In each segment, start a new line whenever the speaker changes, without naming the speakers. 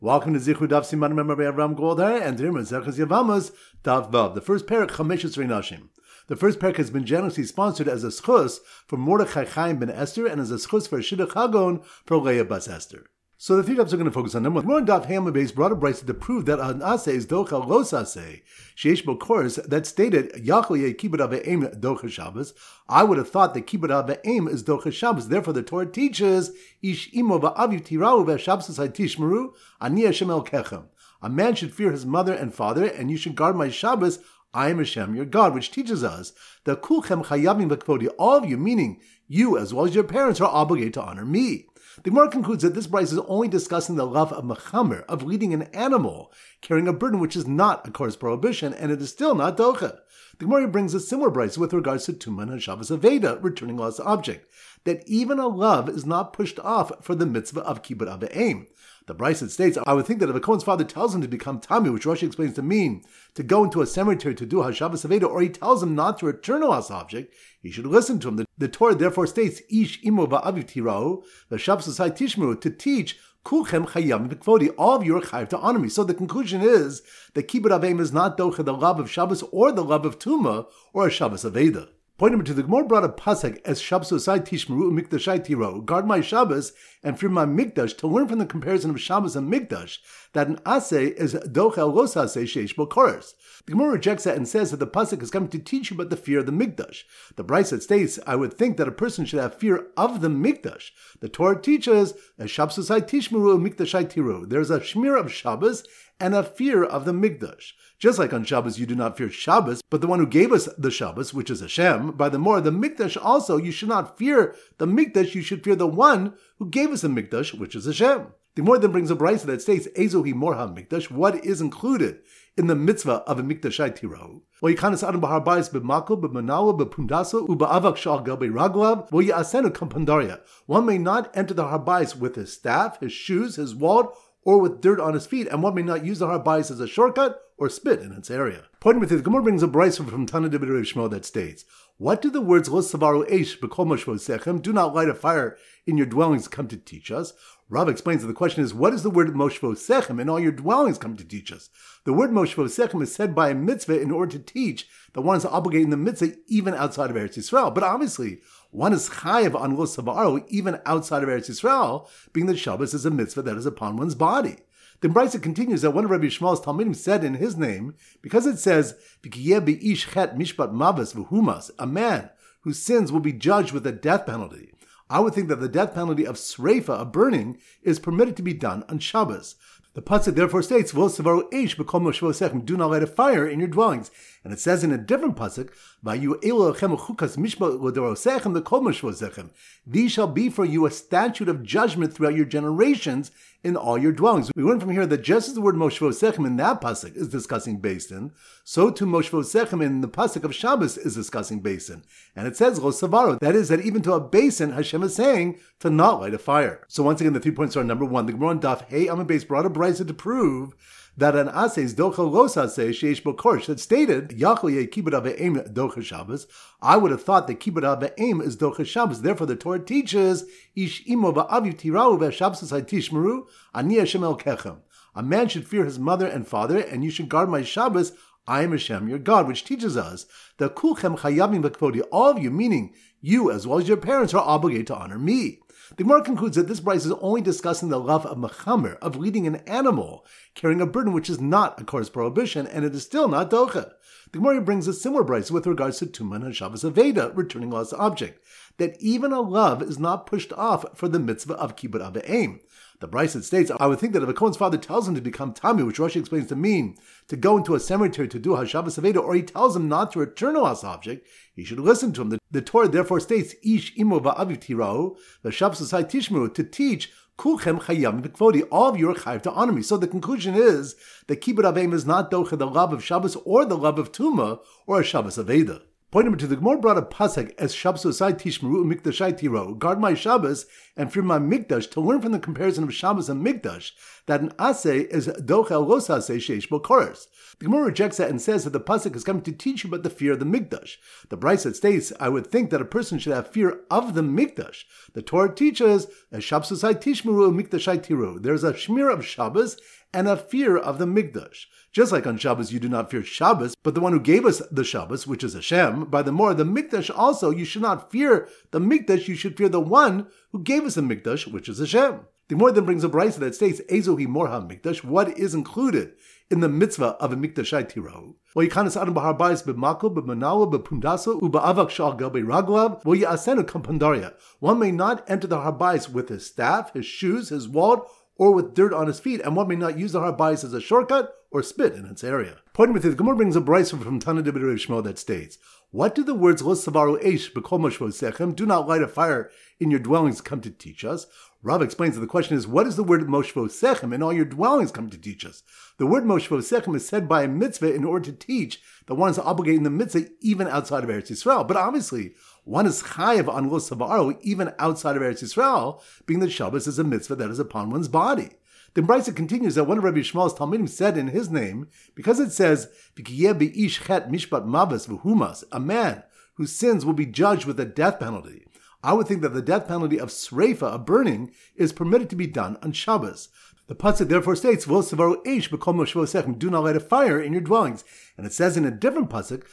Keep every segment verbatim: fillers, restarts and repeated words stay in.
Welcome to Zichud Daf Siman Member by Avram Goldhar and today we're Zechus Yavamas Daf Vav. The first parak Chameshes Reinashim. The first parak has been generously sponsored as a schus for Mordechai Chaim ben Esther and as a schus for Shidduch Hagon for Leah bas Esther. So the three dafs are going to focus on number one. More on Daf Hamah base brought a brisa to prove that an aseh is docha los aseh. Sheish bo chorus that stated Yachol ye kibbut aveim docha Shabbos. I would have thought that kibbut aveim is docha Shabbos. Therefore, the Torah teaches ish imo va'aviv tirau ve'Shabbos tishmeru ani Hashem elkechem. A man should fear his mother and father, and you should guard my Shabbos. I am Hashem, your God, which teaches us that kulchem chayavim v'kvodi. All of you, meaning you as well as your parents, are obligated to honor me. The Gemara concludes that this brisa is only discussing the love of mechamer, of leading an animal, carrying a burden which is not a course prohibition, and it is still not docha. The Gemara brings a similar brisa with regards to Tuman and Shabbos Aveda, returning lost object, that even a love is not pushed off for the mitzvah of kibbut aveim. The brisa states, I would think that if a Kohen's father tells him to become Tami, which Rashi explains to mean to go into a cemetery to do HaShabbos Aveda, or he tells him not to return a lost object, he should listen to him. The, the Torah therefore states, Ish imo va'aviv tirau, v'Shabbos tishmeru, to teach, kulchem chayam v'kvodi, all of you are chayav to honor me. So the conclusion is that kibbut aveim is not docha the love of Shabbos or the love of Tuma or a Shabbos Aveda. Point number two, the Gemara brought a pasuk as Shabbos osai tishmeru u'mikdashai tiro, guard my Shabbos and fear my mikdash, to learn from the comparison of Shabbos and mikdash that an aseh is dochel los aseh sheish bo koros. The Gemara rejects that and says that the pasuk is coming to teach you about the fear of the mikdash. The brisa states, I would think that a person should have fear of the mikdash. The Torah teaches as Shabbos osai tishmeru u'mikdashai tiro. There's a shmir of Shabbos and a fear of the mikdash. Just like on Shabbos, you do not fear Shabbos, but the one who gave us the Shabbos, which is Hashem. By the more, the Mikdash also, you should not fear the Mikdash, you should fear the one who gave us the Mikdash, which is Hashem. The more then brings a brisa that states, Ezohi Morha Mikdash, what is included in the mitzvah of a Mikdashai Tiro? Well, Yikanas Adam Bahar Bayis B'Makol, B'Manala, B'Pundaso, U'Ba'avak Shal Gel Be'Raglav, Well, Ya'asenu Kampandaria. One may not enter the Harbayis with his staff, his shoes, his wallet, or with dirt on his feet, and one may not use the harbayis as a shortcut or spit in its area. Pointing with it, the Gemara brings a brisa from Tana D'Bid Rav Shmuel that states, what do the words Lo Savaru Eish B'Kol Moshvosechem, do not light a fire in your dwellings, come to teach us? Rav explains that the question is, what does the word Moshvosechem in all your dwellings come to teach us? The word Moshvosechem is said by a mitzvah in order to teach that one is obligated in the mitzvah even outside of Eretz Yisrael. But obviously, one is chayav on Lo Savaru even outside of Eretz Yisrael, being that Shabbos is a mitzvah that is upon one's body. The brisa continues that one of Rabbi Shmuel's Talmidim said in his name, because it says, a man whose sins will be judged with a death penalty. I would think that the death penalty of sreifa, a burning, is permitted to be done on Shabbos. The pasuk therefore states, do not light a fire in your dwellings. And it says in a different pasuk, these shall be for you a statute of judgment throughout your generations in all your dwellings. We learn from here that just as the word Moshvosechem in that pasuk is discussing basin, so too Moshvosechem in the pasuk of Shabbos is discussing basin. And it says Lo Savaro, that is, that even to a basin, Hashem is saying to not light a fire. So once again, the three points are number one. The Gemara on Daf Hey Amud Beis brought a brisa to prove that an aseh is docha los aseh sheish bo koresh, that stated Yachol ye kibbut aveim docha Shabbos. I would have thought that kibbut aveim is docha Shabbos. Therefore, the Torah teaches ish imo va'aviv tirau ve'Shabbos tishmeru ani Hashem elkechem. A man should fear his mother and father, and you should guard my Shabbos. I am Hashem, your God, which teaches us that kulchem chayavim v'kvodi. All of you, meaning you as well as your parents, are obligated to honor me. The Gemara concludes that this brisa is only discussing the love of mechamer, of leading an animal, carrying a burden which is not a course prohibition, and it is still not docha. The Gemara brings a similar brisa with regards to Tuman and Shabbos Aveda, returning lost object, that even a love is not pushed off for the mitzvah of kibbut aveim. The brisa states, I would think that if a Kohen's father tells him to become Tami, which Rashi explains to mean to go into a cemetery to do HaShabbos Aveda, or he tells him not to return a lost object, he should listen to him. The, the Torah therefore states, Ish imo va'aviv tirau, v'Shabbos tishmeru, to teach, kulchem chayam v'kvodi, all of you are chayav to honor me. So the conclusion is that kibbut aveim is not docha the love of Shabbos or the love of Tuma or a Shabbos Aveda. Point number two, the Gemara brought a pasuk as Shabbos osai tishmeru u'mikdashai tiro, guard my Shabbos and fear my mikdash, to learn from the comparison of Shabbos and mikdash that an aseh is dochel los aseh sheish bo koros. The Gemara rejects that and says that the pasuk is coming to teach you about the fear of the mikdash. The Brisa states, I would think that a person should have fear of the mikdash. The Torah teaches, Shabsosai tishmeru mikdashai tiru. There's a shmir of Shabbos and a fear of the mikdash. Just like on Shabbos you do not fear Shabbos, but the one who gave us the Shabbos, which is Hashem, by the more the mikdash also, you should not fear the mikdash, you should fear the one who gave us the mikdash, which is Hashem. The more then brings a brisa that states, Ezohi morha mikdash, what is included in the mitzvah of a mikdashai tiro? Well, yikanas adam b'har bayis b'makol b'manawa b'pundaso u'ba'avak shal gelbei raglav well ya'asenu kampandaria. One may not enter the har bayis with his staff, his shoes, his wad, or with dirt on his feet, and one may not use the har bayis as a shortcut or spit in its area. Pointing with it, the Gemara brings a brisa from Tana de B'Rav Shmuel that states, what do the words Lo savaru eish b'kol moshvosechem, do not light a fire in your dwellings, come to teach us? Rav explains that the question is, what does the word moshvosechem in all your dwellings come to teach us? The word moshvosechem is said by a mitzvah in order to teach that one is obligated in the mitzvah even outside of Eretz Yisrael. But obviously, one is chayav on Lo savaru even outside of Eretz Yisrael, being that Shabbos is a mitzvah that is upon one's body. The Brisa continues that one of Rabbi Shmuel's Talmidim said in his name, because it says, a man whose sins will be judged with a death penalty. I would think that the death penalty of sreifa, of burning, is permitted to be done on Shabbos. The pasuk therefore states, do not light a fire in your dwellings. And it says in a different pasuk,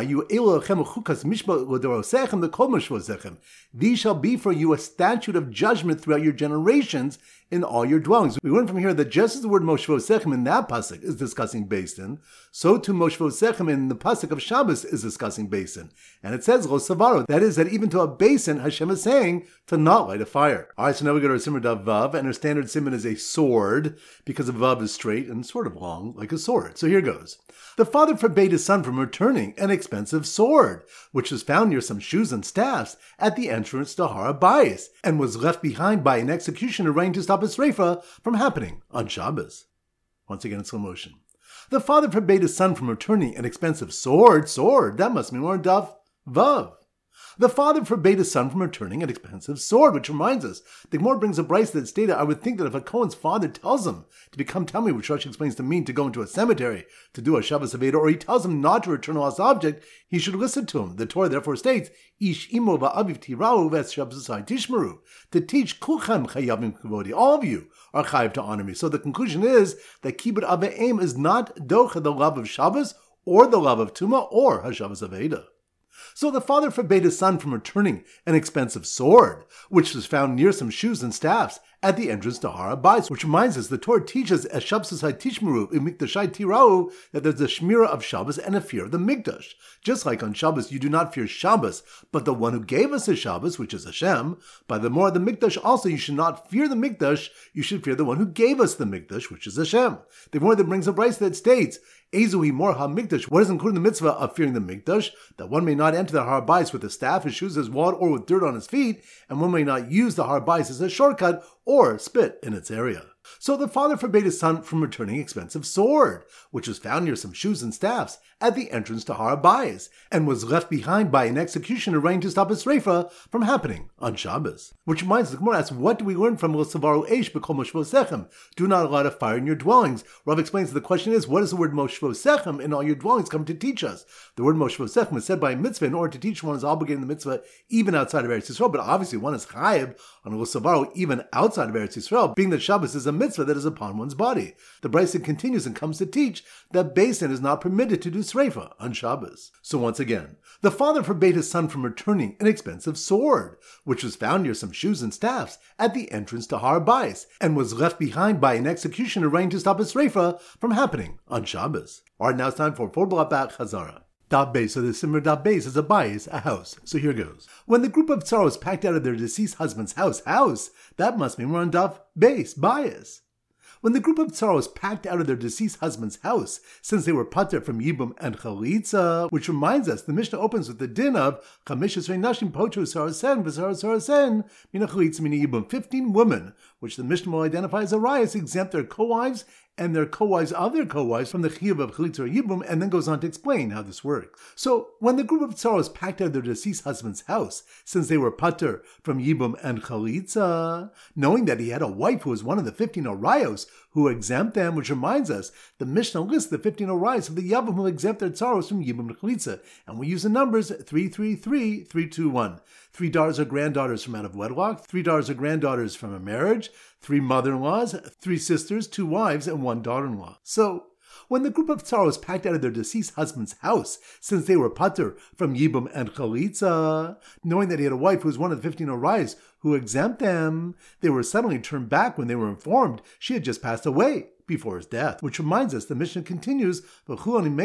these shall be for you a statute of judgment throughout your generations in all your dwellings. We learn from here that just as the word moshvosechem in that pasuk is discussing basin, so too moshvosechem in the pasuk of Shabbos is discussing basin. And it says lo savaro, that is that even to a basin, Hashem is saying to not light a fire. All right, so now we go to our simmer dav vav, and our standard simon is a sword, because a vav is straight and sort of long, like a sword. So here goes. The father forbade his son from returning an expensive sword, which was found near some shoes and staffs at the entrance to Har HaBayis, and was left behind by an executioner running to stop a sreifa from happening on Shabbos. Once again in slow motion. The father forbade his son from returning an expensive sword, sword, that must be more dav vav. The father forbade his son from returning an expensive sword, which reminds us, the Gemara brings a brisa that stated, I would think that if a Kohen's father tells him to become Tamei, which Rashi explains to mean to go into a cemetery to do a Shabbos Aveda, or he tells him not to return a lost object, he should listen to him. The Torah therefore states, Ish imo va'aviv tirau ves Shabbosai tishmeru, to teach kulchem chayavim kavodi, all of you are chayav to honor me. So the conclusion is that kibbut aveim is not docha, the love of Shabbos, or the love of Tuma, or HaShabbos Aveda. So the father forbade his son from returning an expensive sword, which was found near some shoes and staffs at the entrance to Har HaBayis, which reminds us the Torah teaches as Shabsosai tishmeru in mikdashai tirau that there's a shmira of Shabbos and a fear of the mikdash. Just like on Shabbos you do not fear Shabbos, but the one who gave us the Shabbos, which is Hashem. By the more the mikdash also you should not fear the mikdash, you should fear the one who gave us the mikdash, which is Hashem. The more that brings a brisa that states, Ezuhi morha mikdash, what is included in the mitzvah of fearing the mikdash? That one may not enter the Har HaBayis with a staff, his shoes, his wad, or with dirt on his feet, and one may not use the Har HaBayis as a shortcut or spit in its area. So the father forbade his son from returning expensive sword, which was found near some shoes and staffs at the entrance to Har HaBayis, and was left behind by an executioner running to stop a sreifa from happening on Shabbos. Which reminds us, the Gemara asks, what do we learn from Lo savaru eish b'kol moshvosechem? Do not light a fire in your dwellings. Rav explains that the question is, what does the word moshvosechem in all your dwellings come to teach us? The word moshvosechem is said by a mitzvah in order to teach one is obligated in the mitzvah even outside of Eretz Yisrael, but obviously one is chayav on Lo savaru even outside of Eretz Yisrael, being that Shabbos is a mitzvah that is upon one's body. The brisa continues and comes to teach that basin is not permitted to do sreifa on Shabbos. So once again, the father forbade his son from returning an expensive sword, which was found near some shoes and staffs at the entrance to Har HaBayis, and was left behind by an executioner running to stop a sreifa from happening on Shabbos. Alright, now it's time for Four Black Chazara. Daf Beis, so the simmer Daf Beis is a bayis, a house. So here goes. When the group of tsaros packed out of their deceased husband's house, house, that must mean we're on Daf Beis, bayis. When the group of tsaros packed out of their deceased husband's house, since they were pater from Yibum and Chalitza, which reminds us, the Mishnah opens with the din of Chamish Esrei Nashim Potru Sarasen V'Sar Sarasen Mina Chalitza Mina Yibum. Fifteen women, which the Mishnah will identify as Arias, exempt their co-wives and their co-wives of their co-wives from the chiyuv of chalitza or yibum, and then goes on to explain how this works. So, when the group of tsaros packed out of their deceased husband's house, since they were pater from yibum and chalitza, knowing that he had a wife who was one of the fifteen arayos who exempt them, which reminds us, the Mishnah lists the fifteen arayos of the yavam who exempt their tsaros from yibum and chalitza, and we use the numbers three three three, three two one. Three daughters or granddaughters from out of wedlock, three daughters or granddaughters from a marriage, three mother-in-laws, three sisters, two wives, and one daughter-in-law. So, when the group of tsaros packed out of their deceased husband's house, since they were pater from yibum and chalitza, knowing that he had a wife who was one of the fifteen arayos who exempt them, they were suddenly turned back when they were informed she had just passed away before his death. Which reminds us, the Mishnah continues, and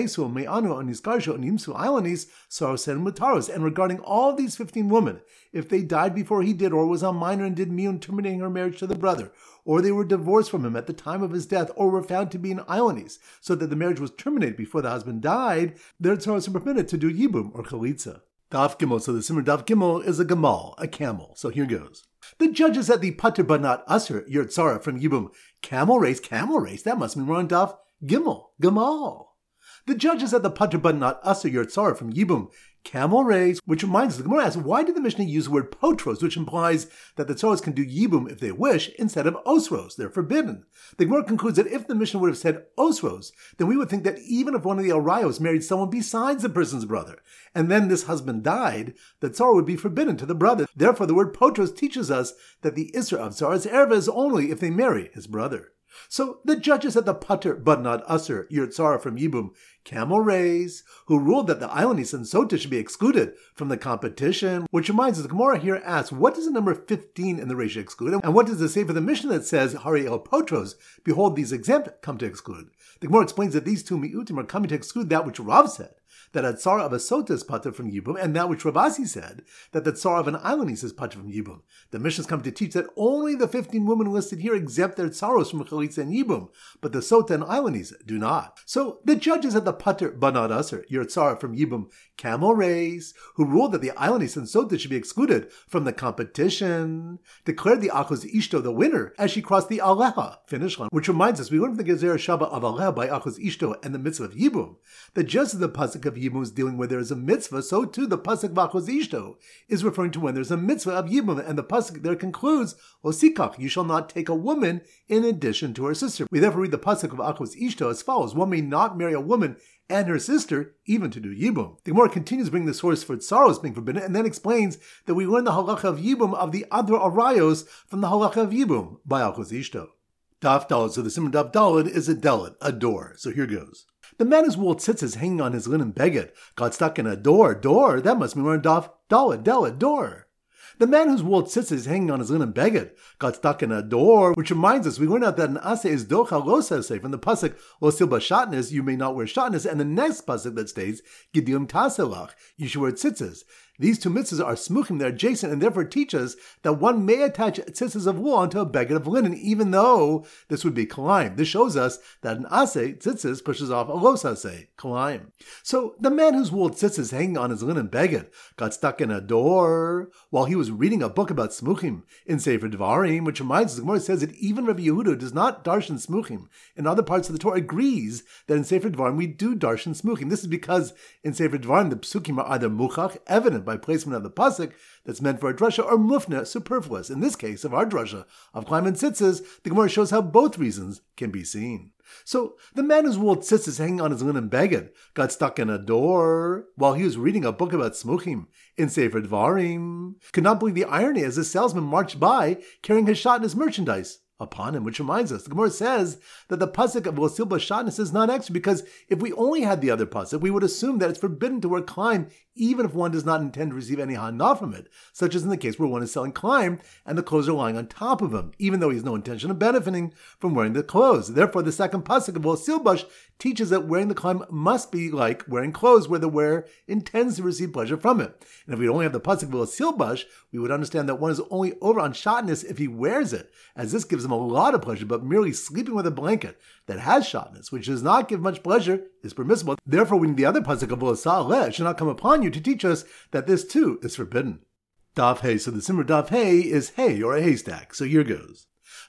regarding all these fifteen women, if they died before he did, or was a minor and did miyun, terminating her marriage to the brother, or they were divorced from him at the time of his death, or were found to be in Ionis, so that the marriage was terminated before the husband died, their tsaros are permitted to do yibum or chalitza. Daf Gimel, so the Simmer Daf Gimel is a gamal, a camel. So here goes. The judges at the pater but not usher, your tzara from yibum, camel race, camel race, that must mean we're on Daf Gimel, gamal. The judges at the pater but not usher, your tzara from yibum, camel race, which reminds us, the Gemara asks, why did the Mishnah use the word potros, which implies that the tzaros can do yibum if they wish, instead of osros, they're forbidden. The Gemara concludes that if the Mishnah would have said osros, then we would think that even if one of the arayos married someone besides the person's brother, and then this husband died, the tzara would be forbidden to the brother. Therefore, the word potros teaches us that the isra of tzara's erva is only if they marry his brother. So the judges at the pater but not usher, your tzara from yibum, camel race, who ruled that the Ionis and Sota should be excluded from the competition, which reminds us, the Gemara here asks, what does the number fifteen in the ratio exclude? And what does it say for the Mishnah that says, Hari el potros, behold, these exempt come to exclude? The Gemara explains that these two mi'utim are coming to exclude that which Rav said, that a tzara of a sota is pater from yibum, and that which Rav Asi said, that the tzara of an Ionis is pater from yibum. The Mishnah is coming to teach that only the fifteen women listed here exempt their tzaros from chalitza and yibum, but the sota and Ionis do not. So the judges at the pater but not usher, your tzara from yibum, camel race, who ruled that the Ionis and sota should be excluded from the competition, declared the achos ishto the winner as she crossed the aleha finish line, which reminds us, we learned from the Gezer Shaba of aleha by achos ishto and the mitzvah of yibum, that just as the pasuk of yibum is dealing where there is a mitzvah, so too the pasuk of achos ishto is referring to when there's a mitzvah of yibum, and the pasuk there concludes, osikach, you shall not take a woman in addition to her sister. We therefore read the pasuk of achos ishto as follows, one may not marry a woman and her sister, even to do yibum. The Gemara continues bringing the source for tsaros being forbidden, and then explains that we learn the halacha of yibum of the other arayos from the halacha of yibum by achos ishto. Daf Daled, so the Simon Daf Daled is a delit, a door. So here goes. The man whose wool tzitzis hanging on his linen beged got stuck in a door. Door, that must mean we're in Daf Daled, delit, door. The man whose wool tzitzis hanging on his linen beged got stuck in a door, which reminds us, we learn out that an ase is docha lo sase from the pasuk lo silba shatnez, you may not wear shatnez, and the next pasuk that states gidium taselach, you should wear tzitzis. These two mitzvahs are smuchim, they're adjacent, and therefore teach us that one may attach tzitzis of wool onto a beged of linen, even though this would be kalaim. This shows us that an ase, tzitzis, pushes off a los ase, kalaim. So the man whose wool tzitzis hanging on his linen beged got stuck in a door while he was reading a book about smuchim in Sefer Dvarim, which reminds us, the Gemara says that even Rabbi Yehuda does not darshan smuchim. In other parts of the Torah agrees that in Sefer Dvarim we do darshan smuchim. This is because in Sefer Dvarim the psukim are either muchach, evident by placement of the pasuk that's meant for a drasha, or mufna, superfluous. In this case of our drasha of Klaim and Tzitzis, the Gemara shows how both reasons can be seen. So the man whose wool tzitzis hanging on his linen beged got stuck in a door while he was reading a book about smuchim in Sefer Dvarim. Could not believe the irony as the salesman marched by carrying his shot and his merchandise upon him, which reminds us, the Gemara says that the pasuk of Losil Bashatnus is not extra, because if we only had the other pasuk, we would assume that it's forbidden to wear climb even if one does not intend to receive any hana from it, such as in the case where one is selling climb and the clothes are lying on top of him, even though he has no intention of benefiting from wearing the clothes. Therefore, the second pasuk of Losil Bash teaches that wearing the climb must be like wearing clothes where the wearer intends to receive pleasure from it. And if we only have the pasuk of Losil Bash, we would understand that one is only over on shatnus if he wears it, as this gives him a lot of pleasure, but merely sleeping with a blanket that has shatnus, which does not give much pleasure, is permissible. Therefore, we need the other pasuk of V'lasa'aleh should not come upon you to teach us that this too is forbidden. Daf Hey, so the Simmer Daf Hey is hay or a haystack. So here goes.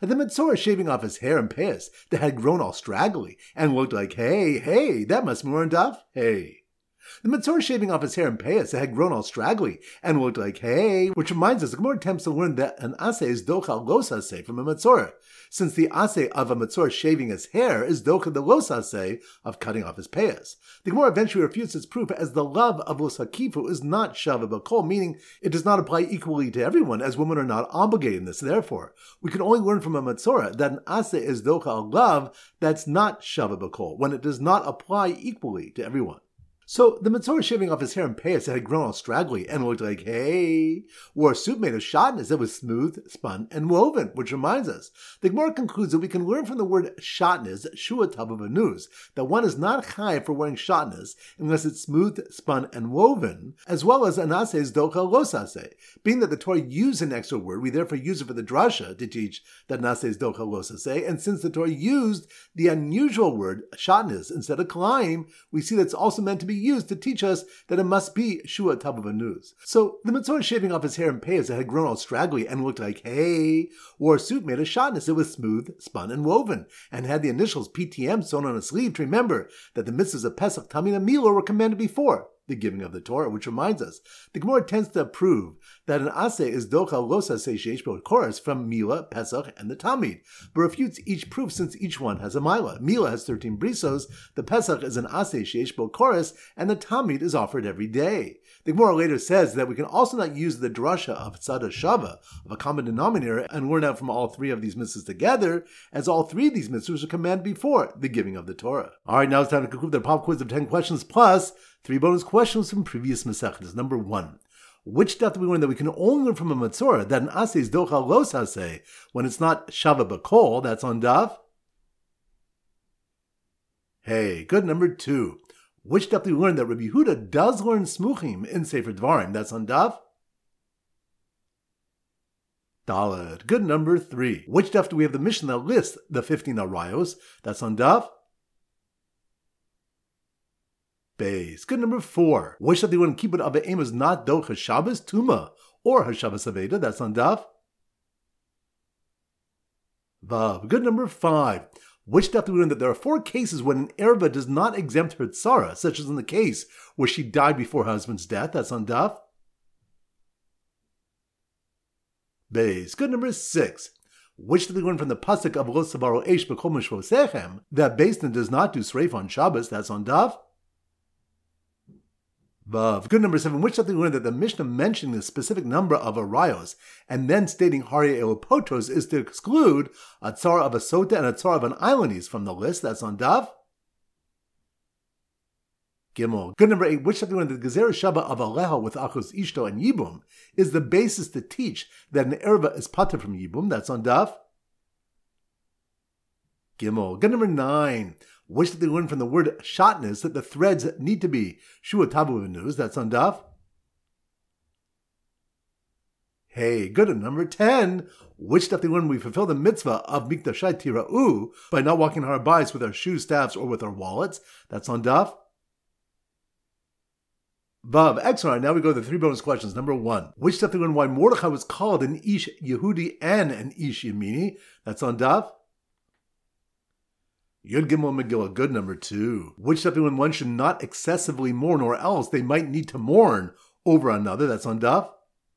The Metzora shaving off his hair and payas that had grown all straggly and looked like, hey, hey, that must be more Daf, hey. The Metzora shaving off his hair and payas that had grown all straggly and looked like hay, which reminds us, the Gemara attempts to learn that an aseh is docha los aseh from a Metzora, since the aseh of a Metzora shaving his hair is docha the los aseh of cutting off his payas. The Gemara eventually refutes its proof as the love of los hakifu is not shava b'kol, meaning it does not apply equally to everyone, as women are not obligated in this. Therefore, we can only learn from a Metzora that an aseh is docha a love that's not shava b'kol, when it does not apply equally to everyone. So the Metzora shaving off his hair and payas that had grown all straggly and looked like hay, wore a suit made of shatnez that was smooth, spun, and woven, which reminds us, the Gemara concludes that we can learn from the word shatnez, shua tabavanuz, that one is not chayav for wearing shatnez unless it's smooth, spun, and woven, as well as an aseh is docha los aseh. Being that the Torah used an extra word, we therefore use it for the drasha to teach that an aseh is docha los aseh, and since the Torah used the unusual word shatnez instead of kalayim, we see that's also meant to be used to teach us that it must be shua tabavanuz. So the Metzora shaving off his hair and payas that had grown all straggly and looked like hay, wore a suit made of shatnez. It was smooth, spun, and woven, and had the initials P T M sewn on a sleeve to remember that the mitzvahs of Pesach, Tamid, and Mila were commanded before the giving of the Torah, which reminds us, the Gemara tends to prove that an aseh is docha los aseh sheish bo chorus from Mila, Pesach, and the Tamid, but refutes each proof since each one has a Mila. Mila has thirteen brisos, the Pesach is an aseh sheish bo chorus, and the Tamid is offered every day. The Gemara later says that we can also not use the drasha of tzada shava, of a common denominator, and learn out from all three of these mitzvahs together, as all three of these mitzvahs are commanded before the giving of the Torah. Alright, now it's time to conclude the pop quiz of ten questions, plus three bonus questions from previous Masechtas. Number one. Which daf do we learn that we can only learn from a Metzora that an aseh is docha los aseh when it's not shava b'kol? That's on daf. Hey, good. Number two. Which daf do we learn that Rabbi Yehuda does learn smuchim in Sefer Dvarim? That's on daf. Daled. Good. Number three. Which daf do we have the mission that lists the fifteen arayos? That's on daf. Base. Good. Number four. Which daf do we learn kibbut avim is not docha Shabbos, Tuma, or Hashabbos Aveda? That's on daf. Vav. Good. Number five. Which daf do we learn that there are four cases when an erva does not exempt her tzara, such as in the case where she died before her husband's death? That's on daf. Base. Good. Number six. Which daf do we learn from the pasuk of Lo Savaro Eish B'Kol Mishvosechem that Beis Din does not do sreif on Shabbos? That's on daf. Vav. Good. Number seven. Which daf do we learn that the Mishnah mentioning the specific number of arayos and then stating Hari Elopotos is to exclude a tzara of a sota and a tzara of an islandese from the list? That's on daf. Gimel. Good. Number eight. Which daf do we learn that the Gezer Shaba of Aleha with Achos Ishto and Yibum is the basis to teach that an erva is pater from Yibum? That's on daf. Gimel. Good. Number nine. Which did they learn from the word shatnez that the threads need to be shua tabavanuz? That's on daf. Hey, good. And number ten. Which daf they learn we fulfill the mitzvah of mikdashay tira'u by not walking our bayis with our shoes, staffs, or with our wallets? That's on daf. Vav. Excellent. Now we go to the three bonus questions. Number one. Which daf they learn why Mordechai was called an ish Yehudi and an ish Yemini? That's on daf. Yud Gimel Megillah. Good. Number two. Which daf when one should not excessively mourn, or else they might need to mourn over another? That's on daf.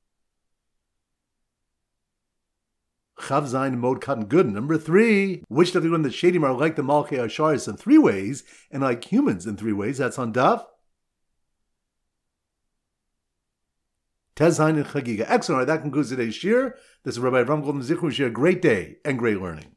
Chav Zayin Mod Cotton. Good. Number three. Which daf when the Shadim are like the Malchei Asharis in three ways, and like humans in three ways? That's on daf. Tez Zayin and Chagiga. Excellent. All right, that concludes today's shir. This is Rabbi Avram Goldman Zichron. Shir. Great day and great learning.